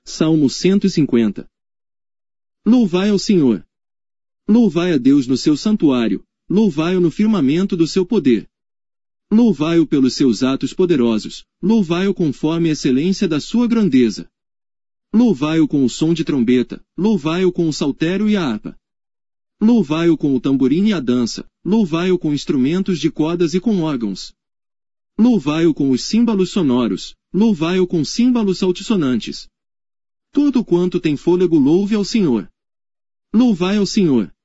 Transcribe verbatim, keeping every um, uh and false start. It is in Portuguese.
Salmo cento e cinquenta. Louvai ao Senhor. Louvai a Deus no seu santuário, louvai-o no firmamento do seu poder. Louvai-o pelos seus atos poderosos, louvai-o conforme a excelência da sua grandeza. Louvai-o com o som de trombeta, louvai-o com o saltério e a harpa. Louvai-o com o tamborim e a dança, louvai-o com instrumentos de cordas e com órgãos. Louvai-o com os símbolos sonoros, louvai-o com símbolos altissonantes. Tudo quanto tem fôlego louve ao Senhor. Louvai ao Senhor.